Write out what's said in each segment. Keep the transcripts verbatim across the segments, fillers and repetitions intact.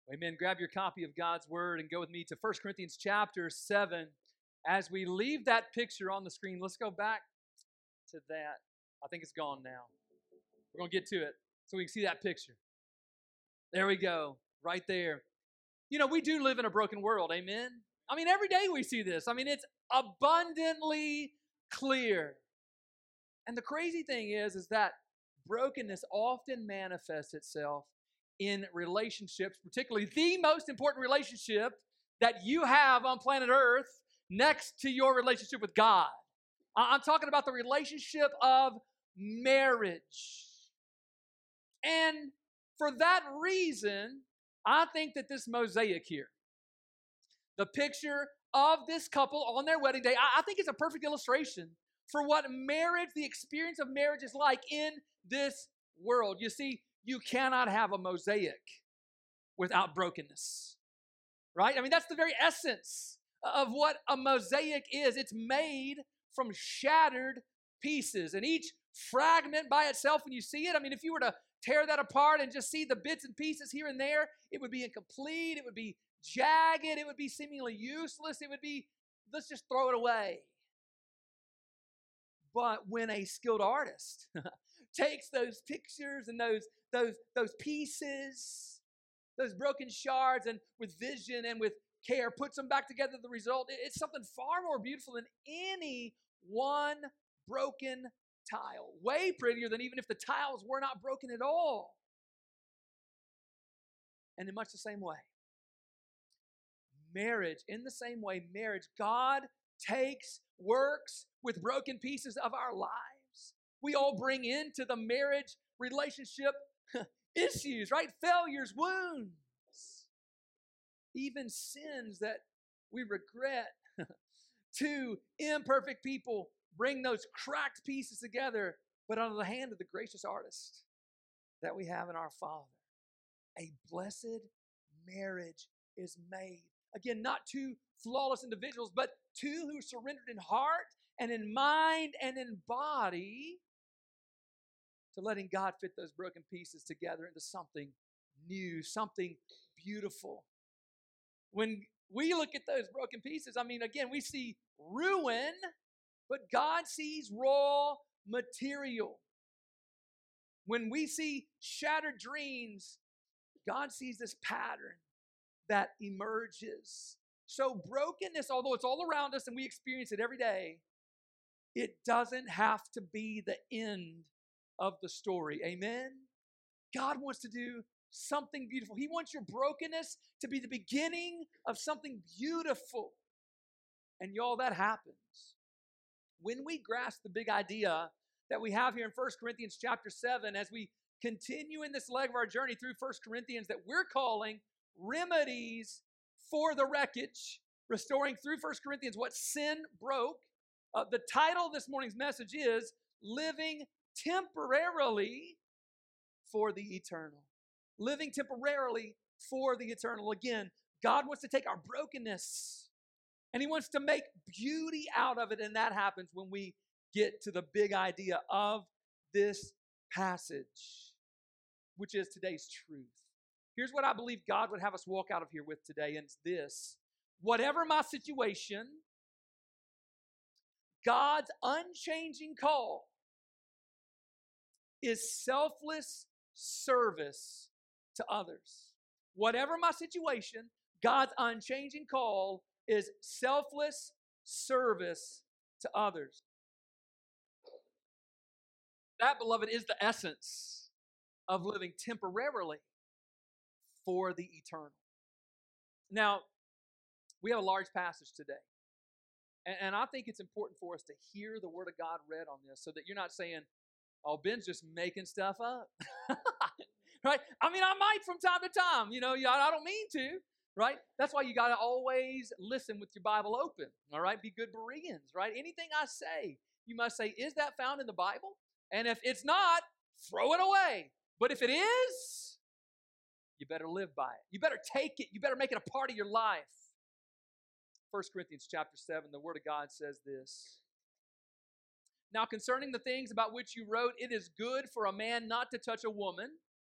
Amen. Grab your copy of God's Word and go with me to First Corinthians chapter seven. As we leave that picture on the screen, let's go back to that. I think it's gone now. We're going to get to it so we can see that picture. There we go, right there. You know, we do live in a broken world, amen? I mean, every day we see this. I mean, it's abundantly clear. And the crazy thing is, is that brokenness often manifests itself in relationships, particularly the most important relationship that you have on planet Earth next to your relationship with God. I'm talking about the relationship of marriage. And for that reason, I think that this mosaic here, the picture of this couple on their wedding day, I think it's a perfect illustration for what marriage, the experience of marriage is like in this world. You see, you cannot have a mosaic without brokenness, right? I mean, that's the very essence of what a mosaic is. It's made from shattered pieces, and each fragment by itself, when you see it, I mean, if you were to tear that apart and just see the bits and pieces here and there, it would be incomplete, it would be jagged, it would be seemingly useless, it would be, let's just throw it away. But when a skilled artist takes those pictures and those, those, those pieces, those broken shards, and with vision and with care puts them back together, the result, it's something far more beautiful than any one broken tile. Way prettier than even if the tiles were not broken at all. And in much the same way, marriage, in the same way, marriage, God takes, works with broken pieces of our lives. We all bring into the marriage relationship issues, right? Failures, wounds, even sins that we regret. Two imperfect people bring those cracked pieces together, but under the hand of the gracious artist that we have in our Father. A blessed marriage is made. Again, not two flawless individuals, but two who surrendered in heart and in mind and in body to letting God fit those broken pieces together into something new, something beautiful. When we look at those broken pieces, I mean, again, we see ruin, but God sees raw material. When we see shattered dreams, God sees this pattern that emerges. So brokenness, although it's all around us and we experience it every day, it doesn't have to be the end of the story. Amen? God wants to do something beautiful. He wants your brokenness to be the beginning of something beautiful. And y'all, that happens when we grasp the big idea that we have here in First Corinthians chapter seven, as we continue in this leg of our journey through First Corinthians that we're calling Remedies for the Wreckage, restoring through First Corinthians what sin broke. Uh, the title of this morning's message is Living Temporarily for the Eternal. Living temporarily for the eternal. Again, God wants to take our brokenness and He wants to make beauty out of it, and that happens when we get to the big idea of this passage, which is today's truth. Here's what I believe God would have us walk out of here with today, and it's this. Whatever my situation, God's unchanging call is selfless service to others. Whatever my situation, God's unchanging call is selfless service to others. That, beloved, is the essence of living temporarily for the eternal. Now, we have a large passage today. And, and I think it's important for us to hear the Word of God read on this so that you're not saying, oh, Ben's just making stuff up. Right? I mean, I might from time to time. You know, I don't mean to. Right? That's why you got to always listen with your Bible open. All right? Be good Bereans. Right? Anything I say, you must say, is that found in the Bible? And if it's not, throw it away. But if it is, you better live by it. You better take it. You better make it a part of your life. First Corinthians chapter seven, the Word of God says this. Now concerning the things about which you wrote, it is good for a man not to touch a woman,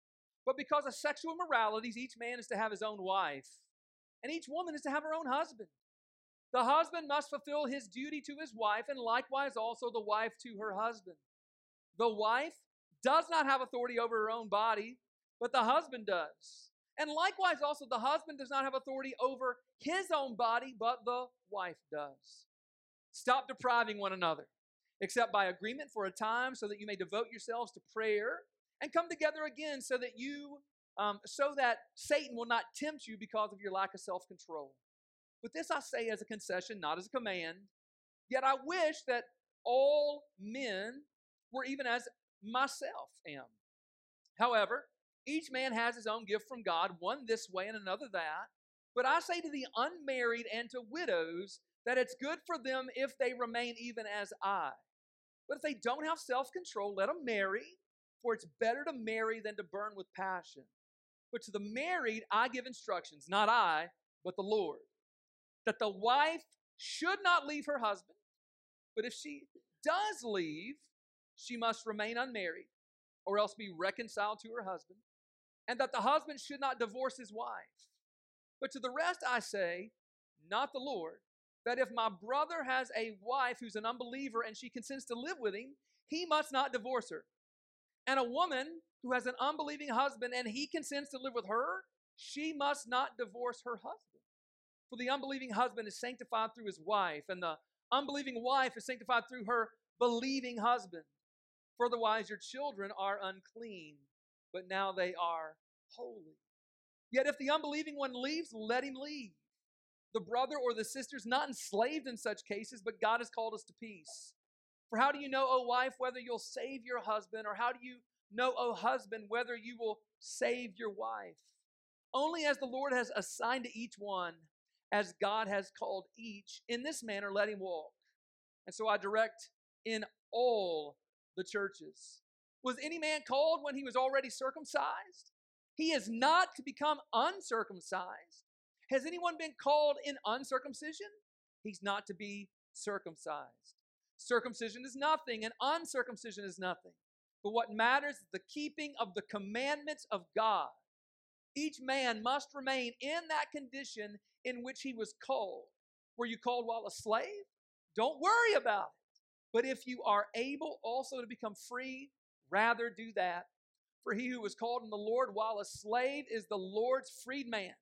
But because of sexual immoralities, each man is to have his own wife, and each woman is to have her own husband. The husband must fulfill his duty to his wife, and likewise also the wife to her husband. The wife does not have authority over her own body, but the husband does. And likewise also the husband does not have authority over his own body, but the wife does. Stop depriving one another, except by agreement for a time, so that you may devote yourselves to prayer, and come together again so that you, um, so that Satan will not tempt you because of your lack of self-control. But this I say as a concession, not as a command. Yet I wish that all men were even as myself am. However, each man has his own gift from God, one this way and another that. But I say to the unmarried and to widows that it's good for them if they remain even as I. But if they don't have self-control, let them marry, for it's better to marry than to burn with passion. But to the married I give instructions, not I, but the Lord, that the wife should not leave her husband, but if she does leave, she must remain unmarried, or else be reconciled to her husband, and that the husband should not divorce his wife. But to the rest I say, not the Lord, that if my brother has a wife who's an unbeliever and she consents to live with him, he must not divorce her. And a woman who has an unbelieving husband and he consents to live with her, she must not divorce her husband. For the unbelieving husband is sanctified through his wife, and the unbelieving wife is sanctified through her believing husband. For otherwise your children are unclean, but now they are holy. Yet if the unbelieving one leaves, let him leave. The brother or the sister is not enslaved in such cases, but God has called us to peace. For how do you know, O wife, whether you'll save your husband, or how do you know, O husband, whether you will save your wife? Only as the Lord has assigned to each one, as God has called each, in this manner let him walk. And so I direct in all the churches. Was any man called when he was already circumcised? He is not to become uncircumcised. Has anyone been called in uncircumcision? He's not to be circumcised. Circumcision is nothing, and uncircumcision is nothing. But what matters is the keeping of the commandments of God. Each man must remain in that condition in which he was called. Were you called while a slave? Don't worry about it. But if you are able also to become free, rather do that. For he who was called in the Lord while a slave is the Lord's freedman.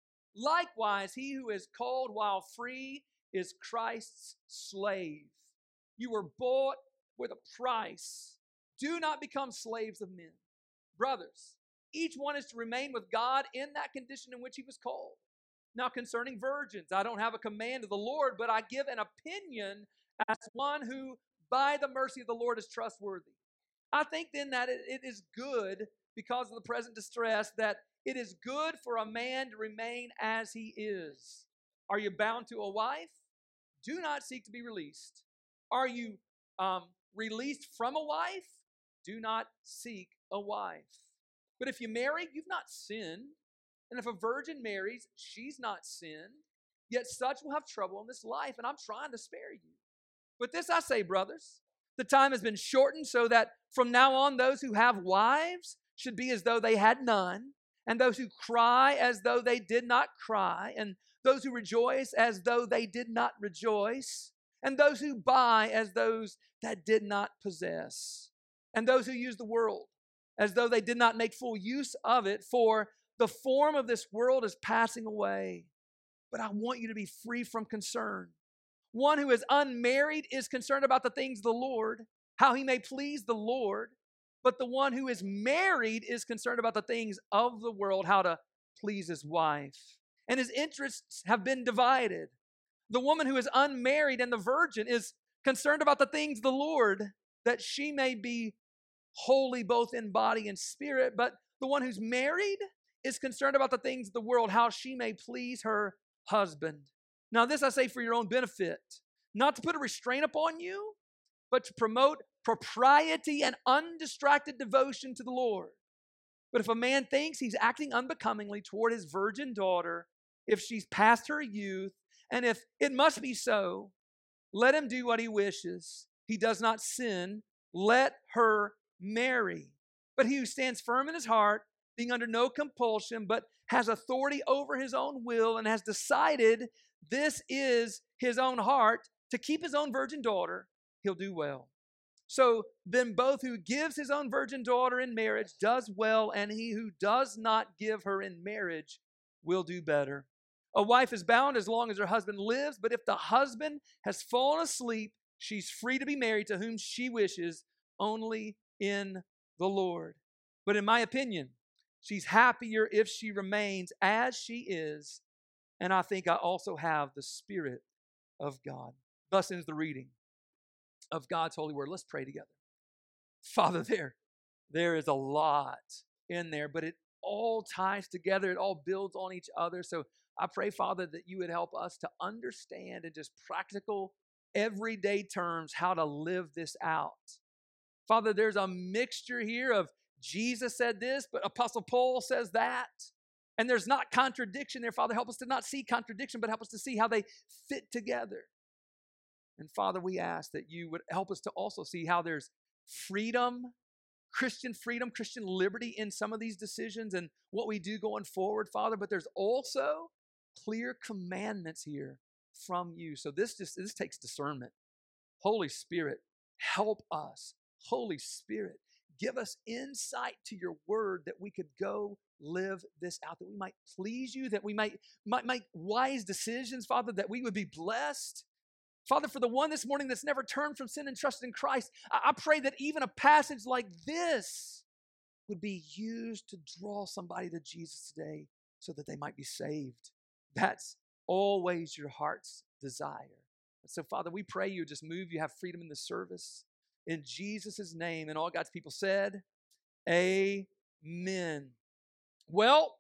Likewise, he who is called while free is Christ's slave. You were bought with a price. Do not become slaves of men. Brothers, each one is to remain with God in that condition in which he was called. Now concerning virgins, I don't have a command of the Lord, but I give an opinion as one who by the mercy of the Lord is trustworthy. I think then that it, it is good, because of the present distress, that it is good for a man to remain as he is. Are you bound to a wife? Do not seek to be released. Are you um, released from a wife? Do not seek a wife. But if you marry, you've not sinned. And if a virgin marries, she's not sinned. Yet such will have trouble in this life, and I'm trying to spare you. But this I say, brothers, the time has been shortened so that from now on those who have wives should be as though they had none, and those who cry as though they did not cry, and those who rejoice as though they did not rejoice, and those who buy as those that did not possess, and those who use the world as though they did not make full use of it, for the form of this world is passing away. But I want you to be free from concern. One who is unmarried is concerned about the things of the Lord, how he may please the Lord. But the one who is married is concerned about the things of the world, how to please his wife. And his interests have been divided. The woman who is unmarried and the virgin is concerned about the things of the Lord, that she may be holy both in body and spirit. But the one who's married is concerned about the things of the world, how she may please her husband. Now this I say for your own benefit, not to put a restraint upon you, but to promote propriety and undistracted devotion to the Lord. But if a man thinks he's acting unbecomingly toward his virgin daughter, if she's past her youth, and if it must be so, let him do what he wishes. He does not sin. Let her marry. But he who stands firm in his heart being under no compulsion, but has authority over his own will and has decided this is his own heart to keep his own virgin daughter, he'll do well. So then both who gives his own virgin daughter in marriage does well, and he who does not give her in marriage will do better. A wife is bound as long as her husband lives, but if the husband has fallen asleep, she's free to be married to whom she wishes, only in the Lord. But in my opinion, she's happier if she remains as she is, and I think I also have the Spirit of God. Thus ends the reading of God's holy word. Let's pray together. Father, there, there is a lot in there, but it all ties together. It all builds on each other. So I pray, Father, that you would help us to understand in just practical, everyday terms how to live this out. Father, there's a mixture here of Jesus said this, but Apostle Paul says that. And there's not contradiction there. Father, help us to not see contradiction, but help us to see how they fit together. And Father, we ask that you would help us to also see how there's freedom, Christian freedom, Christian liberty in some of these decisions and what we do going forward, Father. But there's also clear commandments here from you. So this just this takes discernment. Holy Spirit, help us. Holy Spirit, give us insight to your word that we could go live this out, that we might please you, that we might, might make wise decisions, Father, that we would be blessed. Father, for the one this morning that's never turned from sin and trusted in Christ, I, I pray that even a passage like this would be used to draw somebody to Jesus today so that they might be saved. That's always your heart's desire. And so, Father, we pray you just move, you have freedom in the service. In Jesus' name, and all God's people said, amen. Well,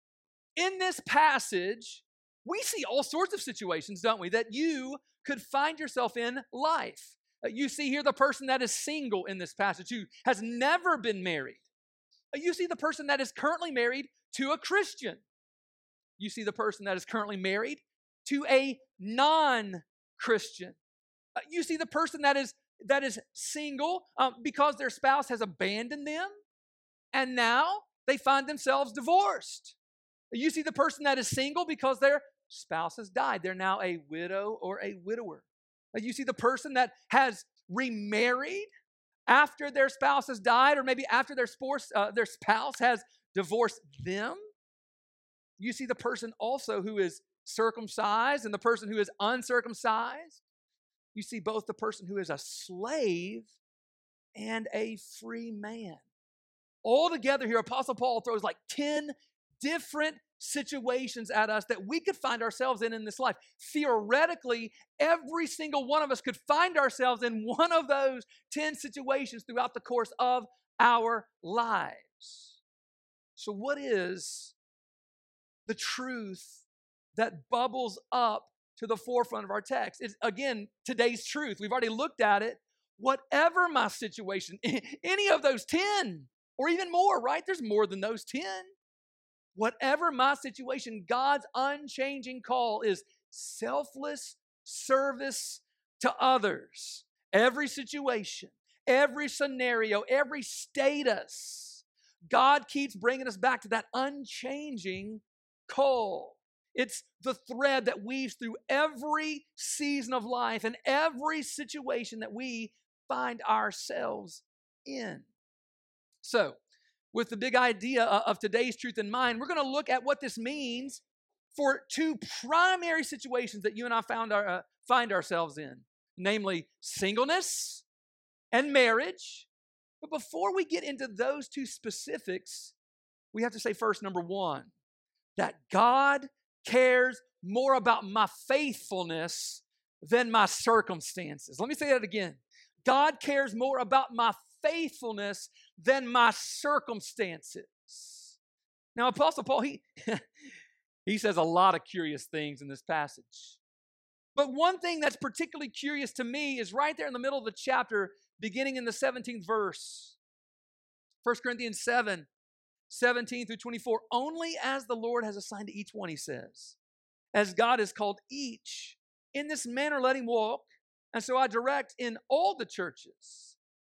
in this passage, we see all sorts of situations, don't we, that you could find yourself in life. Uh, you see here the person that is single in this passage who has never been married. Uh, you see the person that is currently married to a Christian. You see the person that is currently married to a non-Christian. Uh, you see the person that is that is single um, because their spouse has abandoned them, and now they find themselves divorced. You see the person that is single because their spouse has died. They're now a widow or a widower. You see the person that has remarried after their spouse has died, or maybe after their spouse, uh, their spouse has divorced them. You see the person also who is circumcised and the person who is uncircumcised. You see both the person who is a slave and a free man. All together here, Apostle Paul throws like ten different situations at us that we could find ourselves in in this life. Theoretically, every single one of us could find ourselves in one of those ten situations throughout the course of our lives. So what is the truth that bubbles up to the forefront of our text? It's, again, today's truth. We've already looked at it. Whatever my situation, any of those ten, or even more, right? There's more than those ten. Whatever my situation, God's unchanging call is selfless service to others. Every situation, every scenario, every status, God keeps bringing us back to that unchanging call. It's the thread that weaves through every season of life and every situation that we find ourselves in. So, with the big idea of today's truth in mind, we're going to look at what this means for two primary situations that you and I found our, uh, find ourselves in, namely singleness and marriage. But before we get into those two specifics, we have to say first, number one, that God cares more about my faithfulness than my circumstances. Let me say that again. God cares more about my faithfulness than my circumstances. Now, Apostle Paul, he, he says a lot of curious things in this passage. But one thing that's particularly curious to me is right there in the middle of the chapter, beginning in the seventeenth verse. First Corinthians seven, seventeen through twenty-four. Only as the Lord has assigned to each one, he says. As God has called each, in this manner let him walk. And so I direct in all the churches.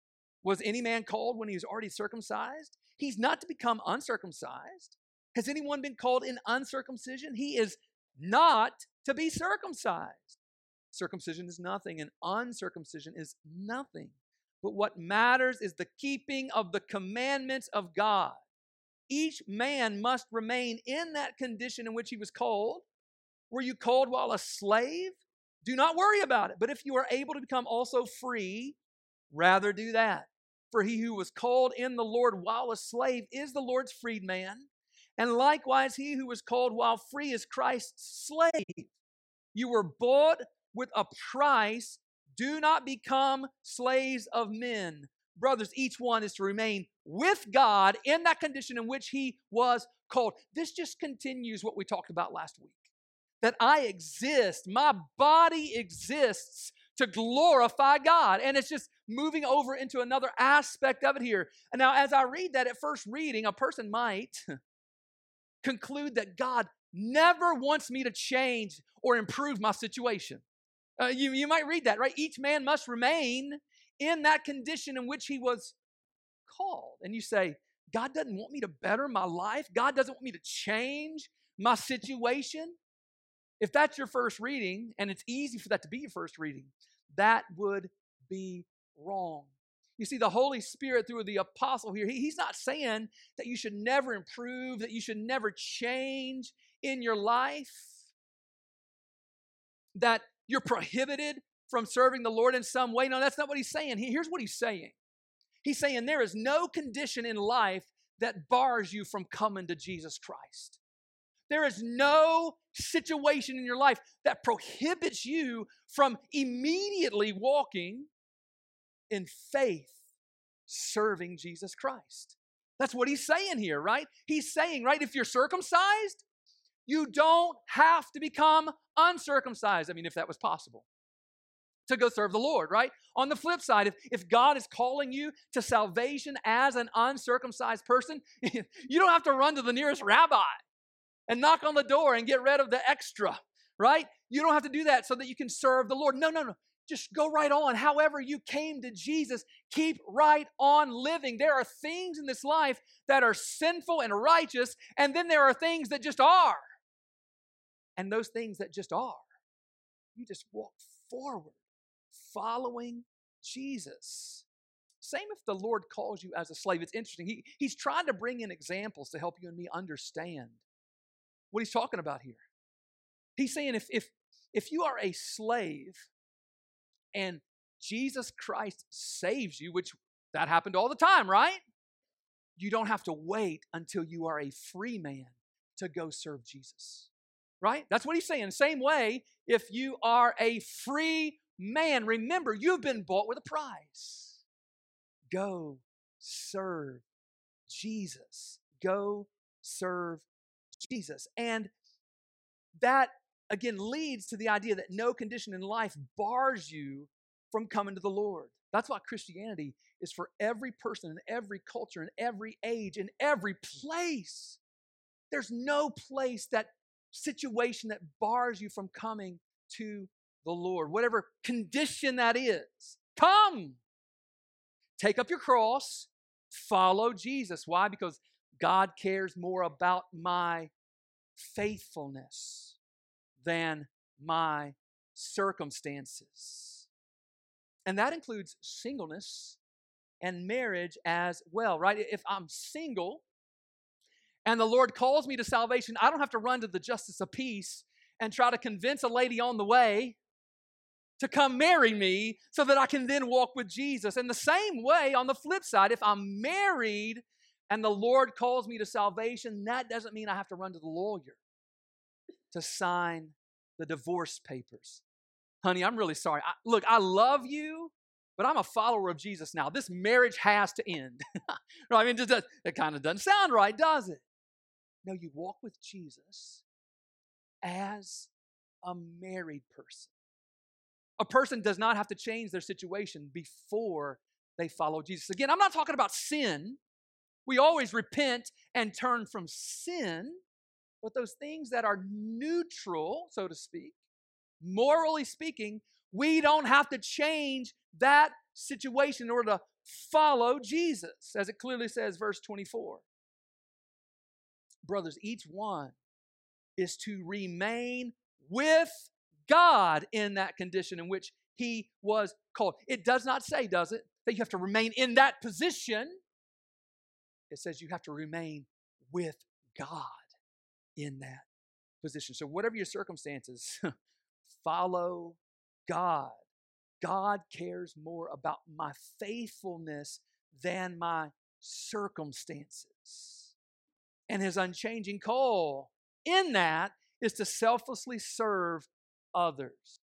Was any man called when he was already circumcised? He's not to become uncircumcised. Has anyone been called in uncircumcision? He is not to be circumcised. Circumcision is nothing, and uncircumcision is nothing. But what matters is the keeping of the commandments of God. Each man must remain in that condition in which he was called. Were you called while a slave? Do not worry about it. But if you are able to become also free, rather do that. For he who was called in the Lord while a slave is the Lord's freedman. And likewise, he who was called while free is Christ's slave. You were bought with a price. Do not become slaves of men. Brothers, each one is to remain with God in that condition in which he was called. This just continues what we talked about last week. That I exist, my body exists to glorify God. And it's just moving over into another aspect of it here. And now, as I read that at first reading, a person might conclude that God never wants me to change or improve my situation. Uh, you, you might read that, right? Each man must remain in that condition in which he was called. And you say, God doesn't want me to better my life? God doesn't want me to change my situation? If that's your first reading, and it's easy for that to be your first reading, that would be wrong. You see, the Holy Spirit through the apostle here, he, he's not saying that you should never improve, that you should never change in your life, that you're prohibited from serving the Lord in some way. No, that's not what he's saying. He, here's what he's saying. He's saying there is no condition in life that bars you from coming to Jesus Christ. There is no situation in your life that prohibits you from immediately walking in faith, serving Jesus Christ. That's what he's saying here, right? He's saying, right, if you're circumcised, you don't have to become uncircumcised. I mean, if that was possible, to go serve the Lord, right? On the flip side, if, if God is calling you to salvation as an uncircumcised person, you don't have to run to the nearest rabbi and knock on the door and get rid of the extra, right? You don't have to do that so that you can serve the Lord. No, no, no. Just go right on. However you came to Jesus, keep right on living. There are things in this life that are sinful and righteous, and then there are things that just are. And those things that just are, you just walk forward, following Jesus. Same if the Lord calls you as a slave. It's interesting. He, he's trying to bring in examples to help you and me understand what he's talking about here. He's saying if, if, if you are a slave and Jesus Christ saves you, which that happened all the time, right? You don't have to wait until you are a free man to go serve Jesus, right? That's what he's saying. Same way, if you are a free man, remember, you've been bought with a price. Go serve Jesus. Go serve Jesus. And that, again, leads to the idea that no condition in life bars you from coming to the Lord. That's why Christianity is for every person in every culture, in every age, in every place. There's no place, that situation that bars you from coming to the Lord. Whatever condition that is, come. Take up your cross, follow Jesus. Why? Because God cares more about my faithfulness than my circumstances. And that includes singleness and marriage as well, right? If I'm single and the Lord calls me to salvation, I don't have to run to the justice of peace and try to convince a lady on the way to come marry me so that I can then walk with Jesus. And the same way, on the flip side, if I'm married and the Lord calls me to salvation, that doesn't mean I have to run to the lawyer to sign the divorce papers. Honey, I'm really sorry. I, look, I love you, but I'm a follower of Jesus now. This marriage has to end. I mean, it, it kind of doesn't sound right, does it? No, you walk with Jesus as a married person. A person does not have to change their situation before they follow Jesus. Again, I'm not talking about sin. We always repent and turn from sin, but those things that are neutral, so to speak, morally speaking, we don't have to change that situation in order to follow Jesus, as it clearly says, verse twenty-four. Brothers, each one is to remain with God in that condition in which he was called. It does not say, does it, that you have to remain in that position. It says you have to remain with God in that position. So whatever your circumstances, follow God. God cares more about my faithfulness than my circumstances. And his unchanging call in that is to selflessly serve others.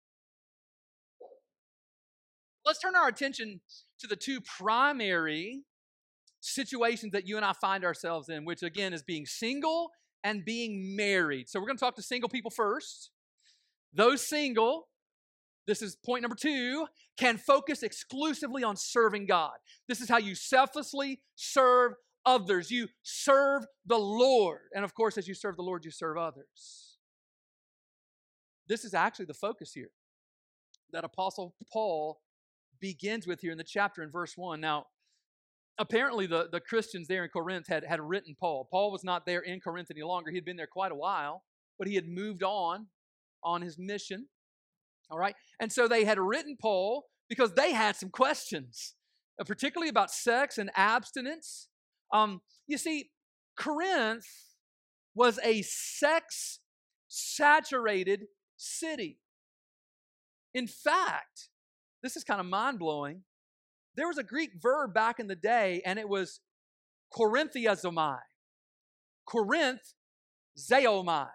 Let's turn our attention to the two primary situations that you and I find ourselves in, which again is being single and being married. So we're going to talk to single people first. Those single, this is point number two, can focus exclusively on serving God. This is how you selflessly serve others. You serve the Lord. And of course, as you serve the Lord, you serve others. This is actually the focus here that Apostle Paul begins with here in the chapter in verse one. Now, apparently the, the Christians there in Corinth had, had written Paul. Paul was not there in Corinth any longer. He had been there quite a while, but he had moved on on his mission. All right? And so they had written Paul because they had some questions, uh, particularly about sex and abstinence. Um, you see, Corinth was a sex-saturated city. In fact, this is kind of mind-blowing. There was a Greek verb back in the day, and it was Korinthiazomai. Corinth, zeomai.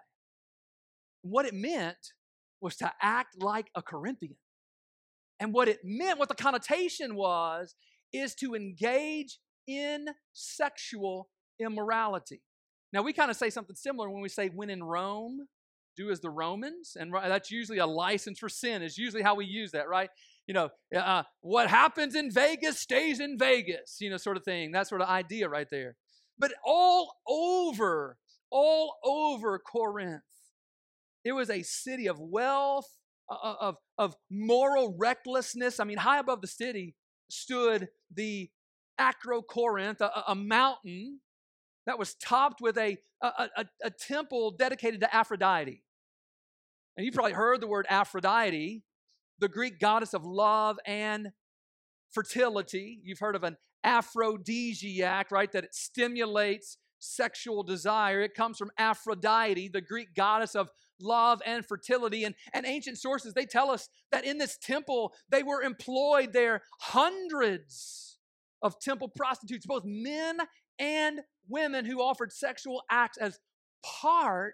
What it meant was to act like a Corinthian. And what it meant, what the connotation was, is to engage in sexual immorality. Now, we kind of say something similar when we say, when in Rome, do as the Romans. And that's usually a license for sin, is usually how we use that, right? You know, uh, what happens in Vegas stays in Vegas, you know, sort of thing. That sort of idea right there. But all over, all over Corinth, it was a city of wealth, uh, of, of moral recklessness. I mean, high above the city stood the Acrocorinth, a, a mountain that was topped with a, a, a, a temple dedicated to Aphrodite. And you've probably heard the word Aphrodite, the Greek goddess of love and fertility. You've heard of an aphrodisiac, right? That it stimulates sexual desire. It comes from Aphrodite, the Greek goddess of love and fertility. And, and ancient sources, they tell us that in this temple, they were employed there hundreds of temple prostitutes, both men and women, who offered sexual acts as part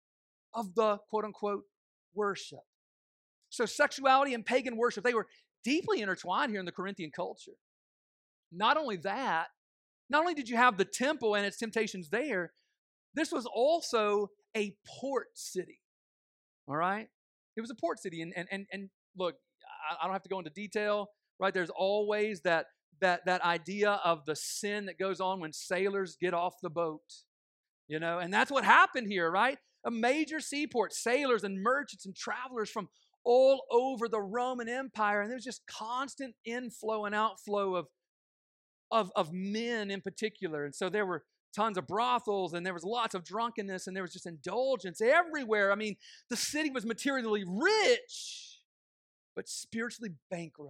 of the quote-unquote worship. So sexuality and pagan worship, they were deeply intertwined here in the Corinthian culture. Not only that, not only did you have the temple and its temptations there, this was also a port city. All right? It was a port city. And, and, and, and look, I don't have to go into detail, right? There's always that, that, that idea of the sin that goes on when sailors get off the boat. You know, and that's what happened here, right? A major seaport, sailors and merchants and travelers from all over the Roman Empire. And there was just constant inflow and outflow of, of, of men in particular. And so there were tons of brothels, and there was lots of drunkenness, and there was just indulgence everywhere. I mean, the city was materially rich, but spiritually bankrupt.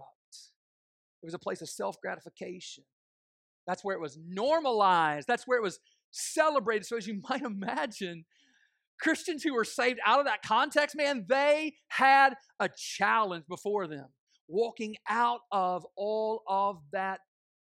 It was a place of self-gratification. That's where it was normalized. That's where it was celebrated. So as you might imagine, Christians who were saved out of that context, man, they had a challenge before them, walking out of all of that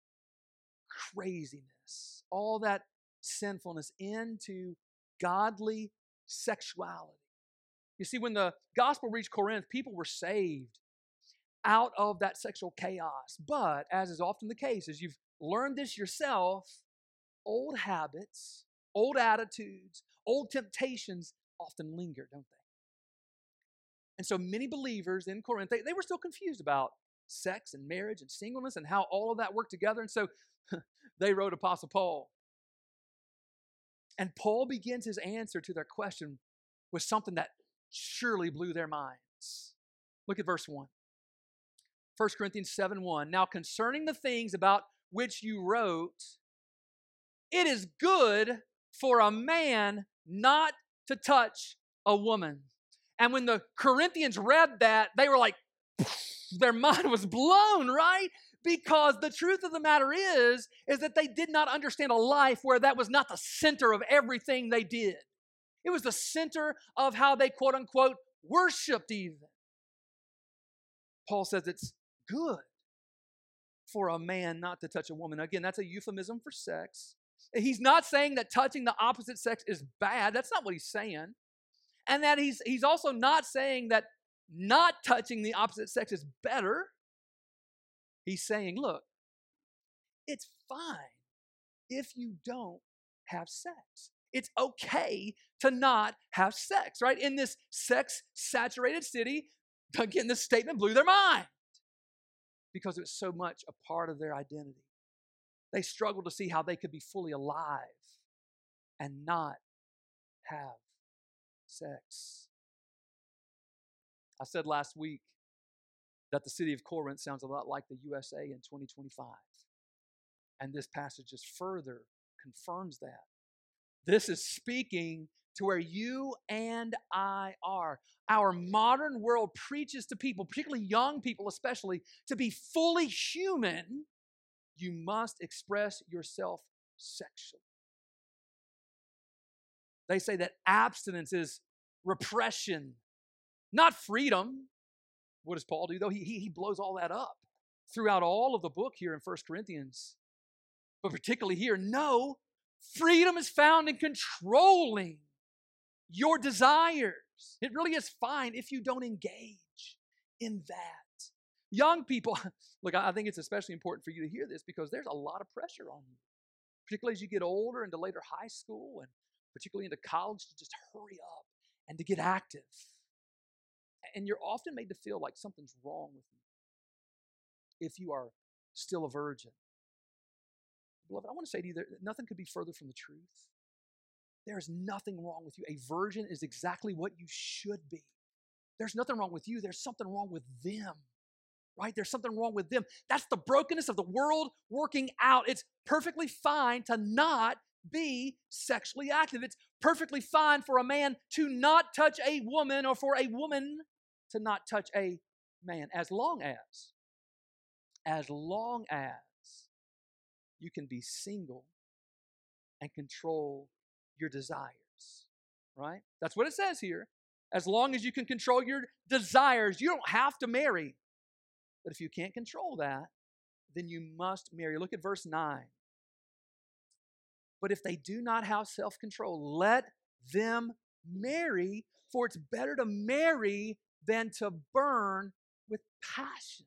craziness, all that sinfulness into godly sexuality. You see, when the gospel reached Corinth, people were saved out of that sexual chaos. But as is often the case, as you've learned this yourself, old habits, old attitudes, old temptations often linger, don't they? And so many believers in Corinth, they, they were still confused about sex and marriage and singleness and how all of that worked together. And so they wrote Apostle Paul. And Paul begins his answer to their question with something that surely blew their minds. Look at verse one. First Corinthians seven one. Now concerning the things about which you wrote, it is good for a man not to touch a woman. And when the Corinthians read that, they were like, their mind was blown, right? Because the truth of the matter is, is that they did not understand a life where that was not the center of everything they did. It was the center of how they, quote unquote, worshiped even. Paul says it's good for a man not to touch a woman. Again, that's a euphemism for sex. He's not saying that touching the opposite sex is bad. That's not what he's saying. And that he's, he's also not saying that not touching the opposite sex is better. He's saying, look, it's fine if you don't have sex. It's okay to not have sex, right? In this sex-saturated city, again, this statement blew their mind because it was so much a part of their identity. They struggled to see how they could be fully alive and not have sex. I said last week that the city of Corinth sounds a lot like the U S A in twenty twenty-five. And this passage just further confirms that. This is speaking to where you and I are. Our modern world preaches to people, particularly young people especially, to be fully human, you must express yourself sexually. They say that abstinence is repression, not freedom. What does Paul do, though? He, he, he blows all that up throughout all of the book here in First Corinthians. But particularly here, no, freedom is found in controlling your desires. It really is fine if you don't engage in that. Young people, look, I think it's especially important for you to hear this because there's a lot of pressure on you, particularly as you get older into later high school and particularly into college, to just hurry up and to get active. And you're often made to feel like something's wrong with you if you are still a virgin. Beloved, I want to say to you that nothing could be further from the truth. There is nothing wrong with you. A virgin is exactly what you should be. There's nothing wrong with you. There's something wrong with them, right? There's something wrong with them. That's the brokenness of the world working out. It's perfectly fine to not be sexually active. It's perfectly fine for a man to not touch a woman or for a woman to not touch a man, as long as, as long as you can be single and control your desires, right? That's what it says here. As long as you can control your desires, you don't have to marry. But if you can't control that, then you must marry. Look at verse nine. But if they do not have self-control, let them marry, for it's better to marry than to burn with passion.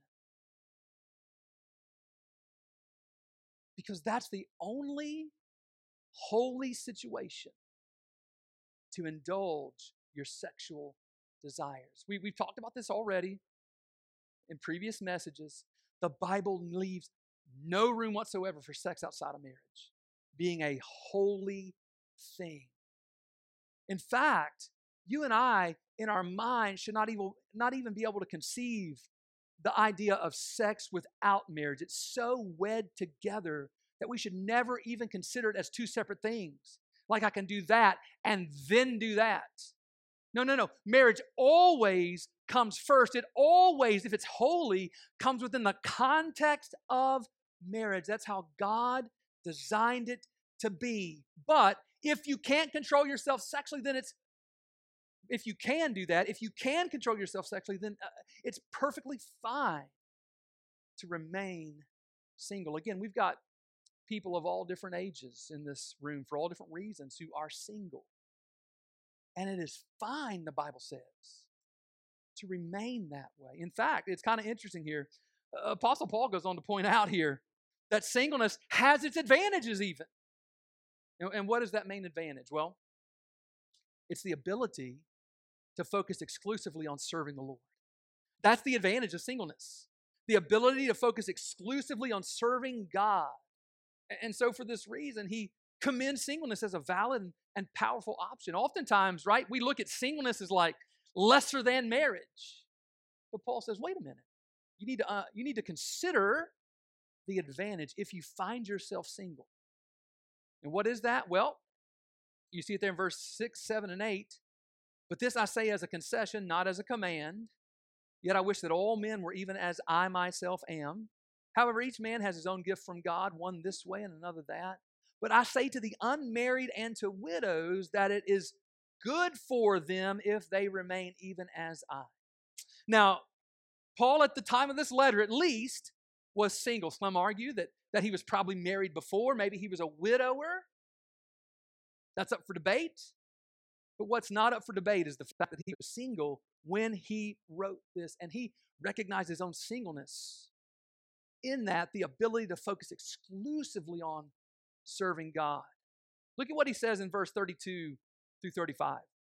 Because that's the only holy situation to indulge your sexual desires. We, we've talked about this already in previous messages. The Bible leaves no room whatsoever for sex outside of marriage being a holy thing. In fact, you and I, in our mind, should not even, not even be able to conceive the idea of sex without marriage. It's so wed together that we should never even consider it as two separate things. Like I can do that and then do that. No, no, no. Marriage always comes first. It always, if it's holy, comes within the context of marriage. That's how God designed it to be. But if you can't control yourself sexually, then it's, if you can do that, if you can control yourself sexually, then uh, it's perfectly fine to remain single. Again, we've got people of all different ages in this room for all different reasons who are single. And it is fine, the Bible says, to remain that way. In fact, it's kind of interesting here. Uh, Apostle Paul goes on to point out here that singleness has its advantages even. And, and what is that main advantage? Well, it's the ability to focus exclusively on serving the Lord. That's the advantage of singleness. The ability to focus exclusively on serving God. And so for this reason, he commends singleness as a valid and powerful option. Oftentimes, right, we look at singleness as like lesser than marriage. But Paul says, wait a minute. you need to, uh, you need to consider the advantage if you find yourself single. And what is that? Well, you see it there in verse six, seven, and eight. But this I say as a concession, not as a command. Yet I wish that all men were even as I myself am. However, each man has his own gift from God, one this way and another that. But I say to the unmarried and to widows that it is good for them if they remain even as I. Now, Paul, at the time of this letter, at least, was single. Some argue that, that he was probably married before. Maybe he was a widower. That's up for debate. But what's not up for debate is the fact that he was single when he wrote this. And he recognized his own singleness. In that, the ability to focus exclusively on serving God. Look at what he says in verse thirty-two through thirty-five.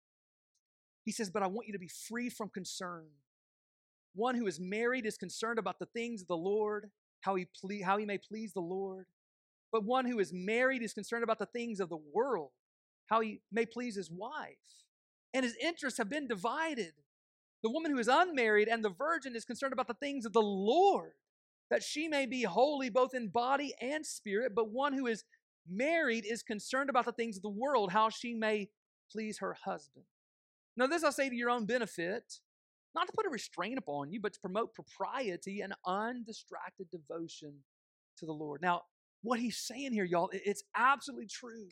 He says, but I want you to be free from concern. One who is married is concerned about the things of the Lord, how he, ple- how he may please the Lord. But one who is married is concerned about the things of the world, how he may please his wife. And his interests have been divided. The woman who is unmarried and the virgin is concerned about the things of the Lord, that she may be holy both in body and spirit. But one who is married is concerned about the things of the world, how she may please her husband. Now this I say to your own benefit, not to put a restraint upon you, but to promote propriety and undistracted devotion to the Lord. Now, what he's saying here, y'all, it's absolutely true.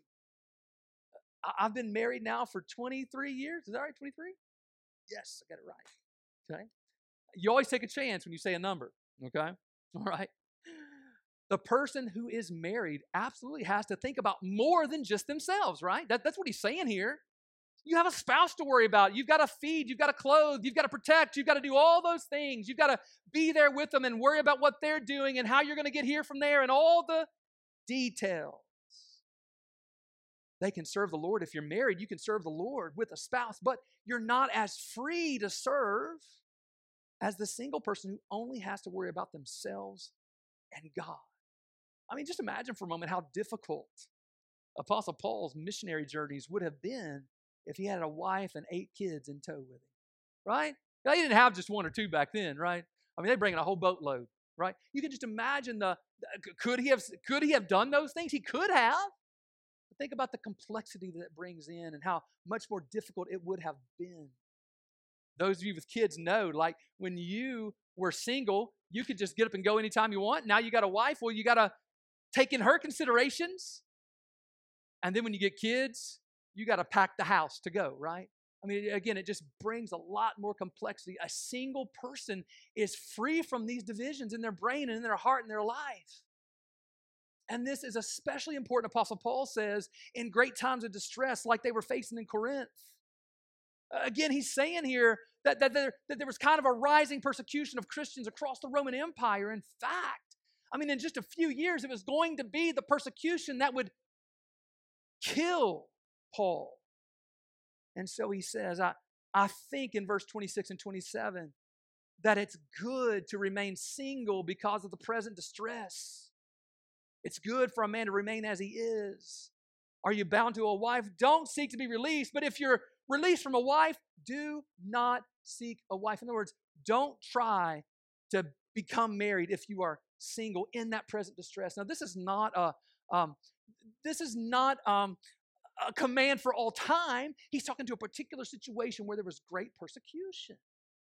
I've been married now for twenty-three years. Is that right, twenty-three? Yes, I got it right. Okay. You always take a chance when you say a number, okay? All right. The person who is married absolutely has to think about more than just themselves, right? That, that's what he's saying here. You have a spouse to worry about. You've got to feed. You've got to clothe. You've got to protect. You've got to do all those things. You've got to be there with them and worry about what they're doing and how you're going to get here from there and all the details. They can serve the Lord. If you're married, you can serve the Lord with a spouse, but you're not as free to serve as the single person who only has to worry about themselves and God. I mean, just imagine for a moment how difficult Apostle Paul's missionary journeys would have been if he had a wife and eight kids in tow with him, right? They didn't have just one or two back then, right? I mean, they bring in a whole boatload, right? You can just imagine the, could he have, could he have done those things? He could have. But think about the complexity that it brings in and how much more difficult it would have been. Those of you with kids know, like when you were single, you could just get up and go anytime you want. Now you got a wife, well, you got to take in her considerations. And then when you get kids, you got to pack the house to go, right? I mean, again, it just brings a lot more complexity. A single person is free from these divisions in their brain and in their heart and their life. And this is especially important, Apostle Paul says, in great times of distress like they were facing in Corinth. Again, he's saying here that, that, there, that there was kind of a rising persecution of Christians across the Roman Empire. In fact, I mean, in just a few years, it was going to be the persecution that would kill Paul. And so he says, I, I think in verse twenty-six and twenty-seven, that it's good to remain single because of the present distress. It's good for a man to remain as he is. Are you bound to a wife? Don't seek to be released. But if you're released from a wife, do not seek a wife. In other words, don't try to become married if you are single in that present distress. Now, this is not a um, this is not um, a command for all time. He's talking to a particular situation where there was great persecution.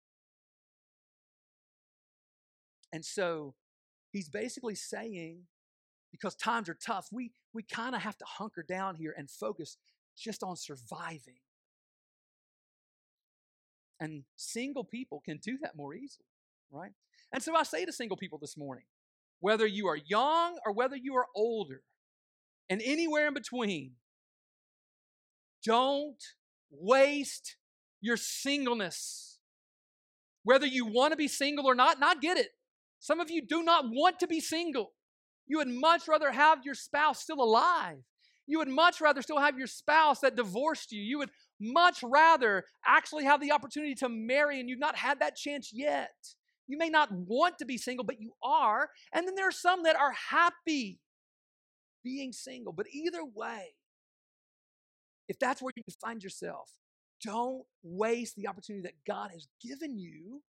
And so he's basically saying, because times are tough, we, we kind of have to hunker down here and focus just on surviving. And single people can do that more easily, right? And so I say to single people this morning, whether you are young or whether you are older, and anywhere in between, don't waste your singleness. Whether you want to be single or not, not get it. Some of you do not want to be single. You would much rather have your spouse still alive. You would much rather still have your spouse that divorced you. You would much rather actually have the opportunity to marry, and you've not had that chance yet. You may not want to be single, but you are. And then there are some that are happy being single. But either way, if that's where you find yourself, don't waste the opportunity that God has given you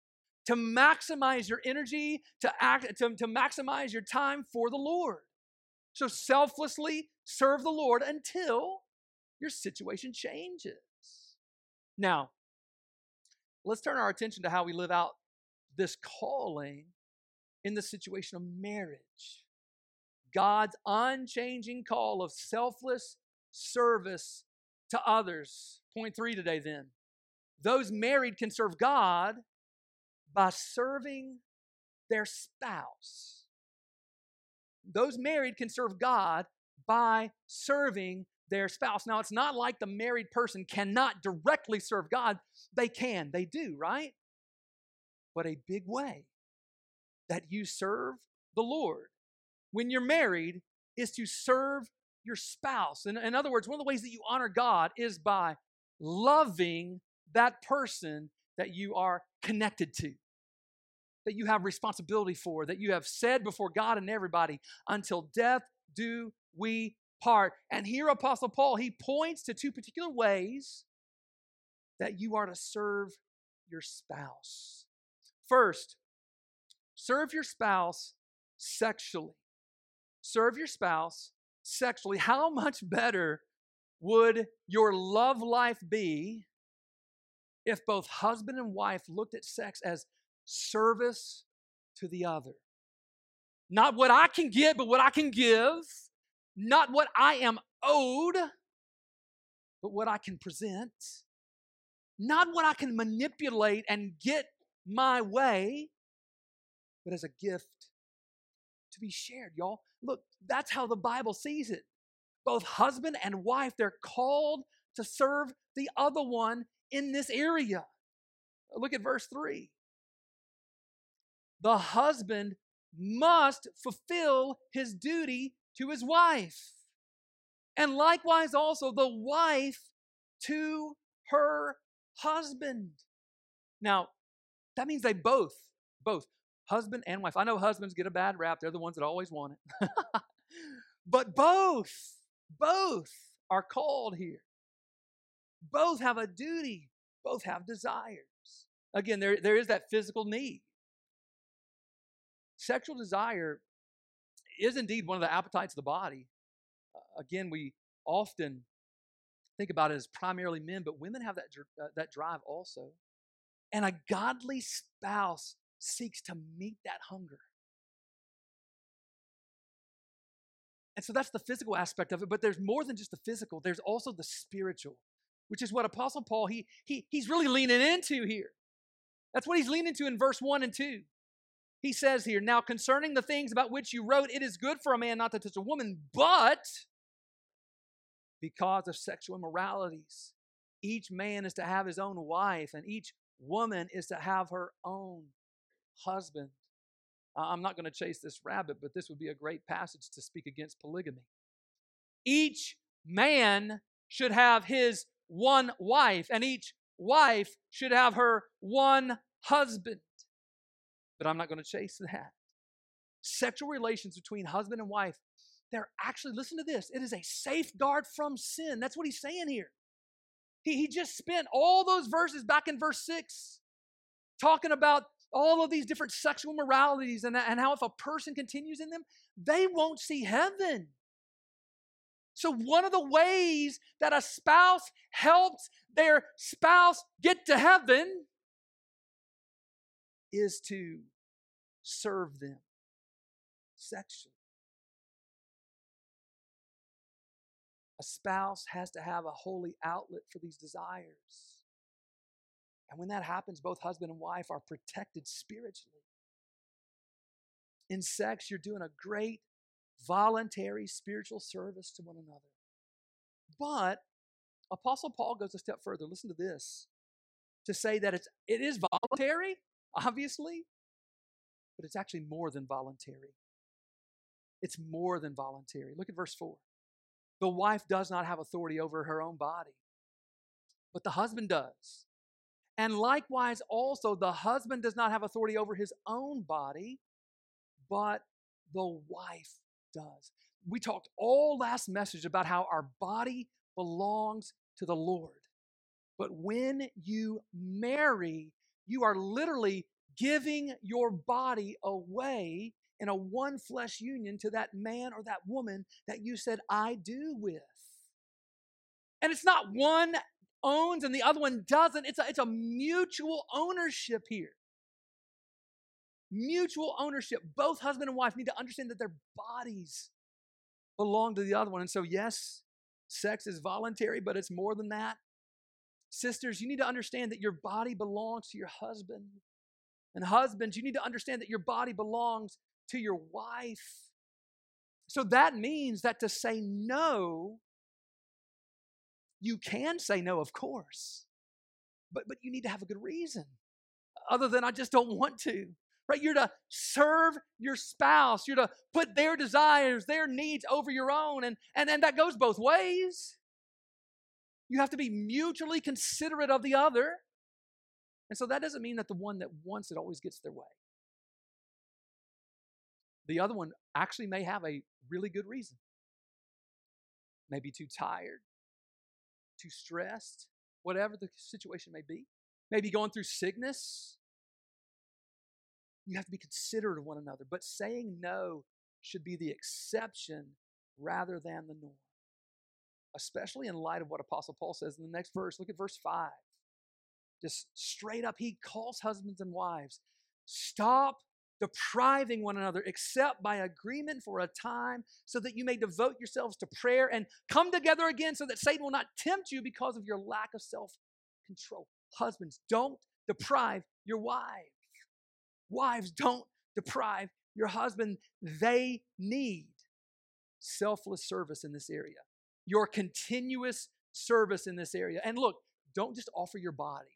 to maximize your energy, to act, to, to maximize your time for the Lord. So selflessly serve the Lord until your situation changes. Now, let's turn our attention to how we live out this calling in the situation of marriage. God's unchanging call of selfless service to others. Point three today then. Those married can serve God by serving their spouse. Those married can serve God by serving their spouse. Now, it's not like the married person cannot directly serve God. They can. They do, right? But a big way that you serve the Lord when you're married is to serve your spouse. In, in other words, one of the ways that you honor God is by loving that person that you are connected to, that you have responsibility for, that you have said before God and everybody, until death do we part. And here Apostle Paul, he points to two particular ways that you are to serve your spouse. First, serve your spouse sexually. Serve your spouse sexually. How much better would your love life be if both husband and wife looked at sex as service to the other? Not what I can get, but what I can give. Not what I am owed, but what I can present. Not what I can manipulate and get my way, but as a gift to be shared, y'all. Look, that's how the Bible sees it. Both husband and wife, they're called to serve the other one in this area. Look at verse three. The husband must fulfill his duty to his wife, and likewise also the wife to her husband. Now, that means they both, both, husband and wife. I know husbands get a bad rap. They're the ones that always want it. But both, both are called here. Both have a duty. Both have desires. Again, there, there is that physical need. Sexual desire is indeed one of the appetites of the body. Uh, again, we often think about it as primarily men, but women have that, uh, that drive also. And a godly spouse seeks to meet that hunger. And so that's the physical aspect of it, but there's more than just the physical. There's also the spiritual, which is what Apostle Paul, he, he, he's really leaning into here. That's what he's leaning into in verse one and two. He says here, now concerning the things about which you wrote, it is good for a man not to touch a woman, but because of sexual immoralities, each man is to have his own wife, and each woman is to have her own husband. I'm not going to chase this rabbit, but this would be a great passage to speak against polygamy. Each man should have his one wife, and each wife should have her one husband. But I'm not going to chase that. Sexual relations between husband and wife, they're actually, listen to this, it is a safeguard from sin. That's what he's saying here. He, he just spent all those verses back in verse six talking about all of these different sexual moralities and, and how if a person continues in them, they won't see heaven. So one of the ways that a spouse helps their spouse get to heaven is to serve them sexually. A spouse has to have a holy outlet for these desires. And when that happens, both husband and wife are protected spiritually. In sex, you're doing a great voluntary spiritual service to one another. But Apostle Paul goes a step further. Listen to this. To say that it's, it is voluntary, obviously, but it's actually more than voluntary. It's more than voluntary. Look at verse four. The wife does not have authority over her own body, but the husband does. And likewise also, the husband does not have authority over his own body, but the wife does. We talked all last message about how our body belongs to the Lord. But when you marry, you are literally giving your body away in a one flesh union to that man or that woman that you said, I do with. And it's not one owns and the other one doesn't. It's a, it's a mutual ownership here. Mutual ownership. Both husband and wife need to understand that their bodies belong to the other one. And so, yes, sex is voluntary, but it's more than that. Sisters, you need to understand that your body belongs to your husband. And husbands, you need to understand that your body belongs to your wife. So that means that to say no, you can say no, of course, but, but you need to have a good reason other than I just don't want to. Right? You're to serve your spouse. You're to put their desires, their needs over your own. And, and, and that goes both ways. You have to be mutually considerate of the other. And so that doesn't mean that the one that wants it always gets their way. The other one actually may have a really good reason. Maybe too tired, too stressed, whatever the situation may be. Maybe going through sickness. You have to be considerate of one another. But saying no should be the exception rather than the norm. Especially in light of what Apostle Paul says in the next verse. Look at verse five. Just straight up, he calls husbands and wives. Stop depriving one another except by agreement for a time so that you may devote yourselves to prayer and come together again so that Satan will not tempt you because of your lack of self-control. Husbands, don't deprive your wives. Wives, don't deprive your husband. They need selfless service in this area. Your continuous service in this area. And look, don't just offer your body.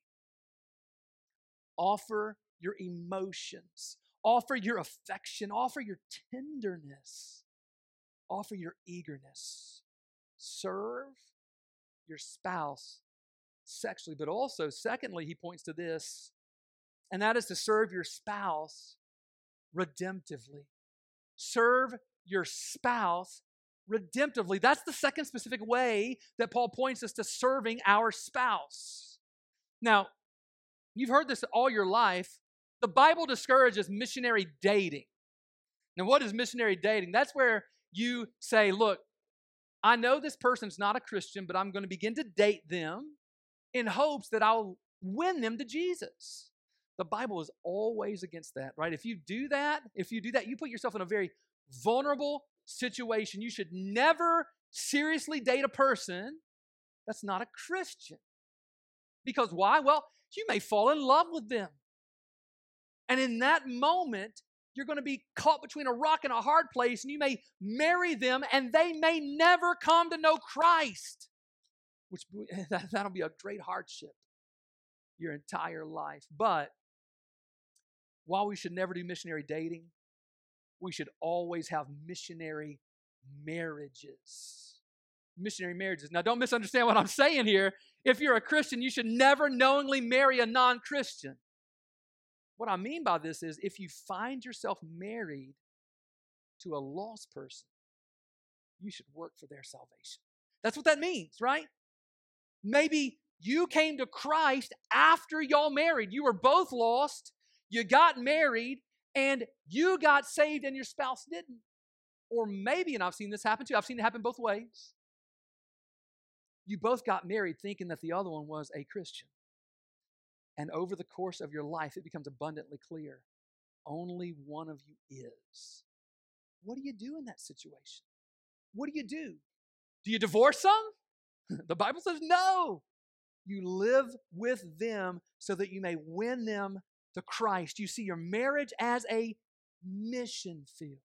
Offer your emotions. Offer your affection. Offer your tenderness. Offer your eagerness. Serve your spouse sexually. But also, secondly, he points to this, and that is to serve your spouse redemptively. Serve your spouse redemptively. That's the second specific way that Paul points us to serving our spouse. Now, you've heard this all your life. The Bible discourages missionary dating. Now, what is missionary dating? That's where you say, look, I know this person's not a Christian, but I'm going to begin to date them in hopes that I'll win them to Jesus. The Bible is always against that, right? If you do that, if you do that, you put yourself in a very vulnerable situation. You should never seriously date a person that's not a Christian. Because why? Well, you may fall in love with them. And in that moment, you're going to be caught between a rock and a hard place, and you may marry them, and they may never come to know Christ, which that'll be a great hardship your entire life. But while we should never do missionary dating, we should always have missionary marriages. Missionary marriages. Now, don't misunderstand what I'm saying here. If you're a Christian, you should never knowingly marry a non-Christian. What I mean by this is if you find yourself married to a lost person, you should work for their salvation. That's what that means, right? Maybe you came to Christ after y'all married. You were both lost. You got married, and you got saved and your spouse didn't. Or maybe, and I've seen this happen too, I've seen it happen both ways. You both got married thinking that the other one was a Christian. And over the course of your life, it becomes abundantly clear. Only one of you is. What do you do in that situation? What do you do? Do you divorce them? The Bible says no. You live with them so that you may win them to Christ. You see your marriage as a mission field.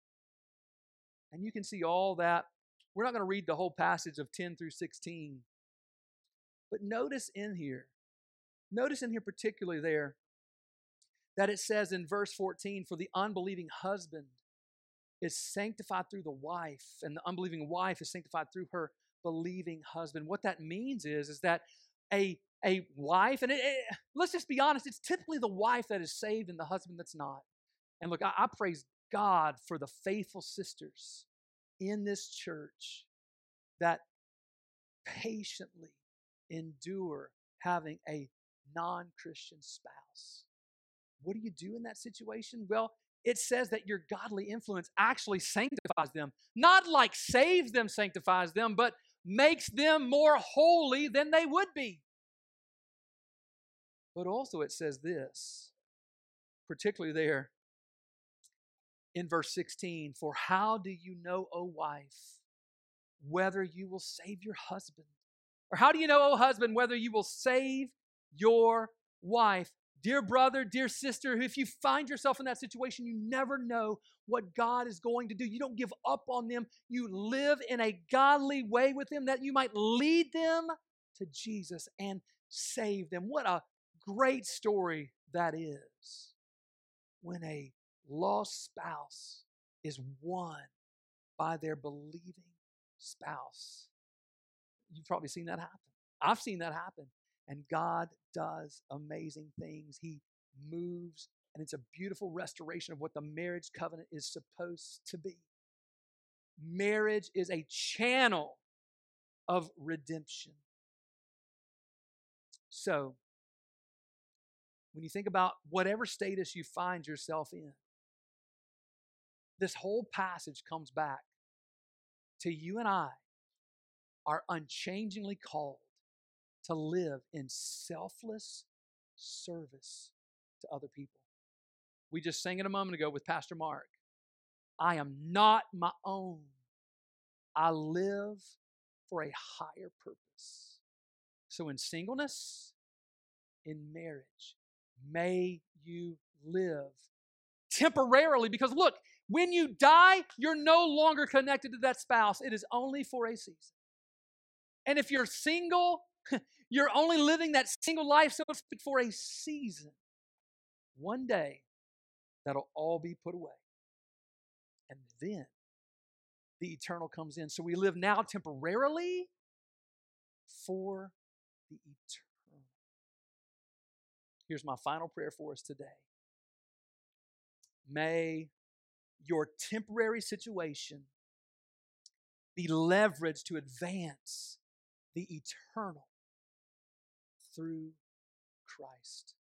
And you can see all that. We're not going to read the whole passage of ten through sixteen. But notice in here, notice in here particularly there, that it says in verse fourteen, for the unbelieving husband is sanctified through the wife, and the unbelieving wife is sanctified through her believing husband. What that means is, is that a, a wife, and it, it, let's just be honest, it's typically the wife that is saved and the husband that's not. And look, I, I praise God for the faithful sisters in this church that patiently endure having a non-Christian spouse. what do you do in that situation? Well, it says that your godly influence actually sanctifies them. Not like saves them, sanctifies them, but makes them more holy than they would be. But also it says this, particularly there in verse sixteen, for how do you know, O wife, whether you will save your husband? Or how do you know, O husband, whether you will save your wife? Dear brother, dear sister, if you find yourself in that situation, you never know what God is going to do. You don't give up on them. You live in a godly way with them that you might lead them to Jesus and save them. What a great story that is when a lost spouse is won by their believing spouse. You've probably seen that happen. I've seen that happen. And God does amazing things. He moves, and it's a beautiful restoration of what the marriage covenant is supposed to be. Marriage is a channel of redemption. So, when you think about whatever status you find yourself in, this whole passage comes back to you and I are unchangingly called to live in selfless service to other people. We just sang it a moment ago with Pastor Mark. I am not my own. I live for a higher purpose. So in singleness, in marriage, may you live temporarily, because look, when you die, you're no longer connected to that spouse. It is only for a season. And if you're single, you're only living that single life, so it's for a season. One day, that'll all be put away. And then the eternal comes in. So we live now temporarily for the eternal. Here's my final prayer for us today. May your temporary situation be leveraged to advance the eternal through Christ.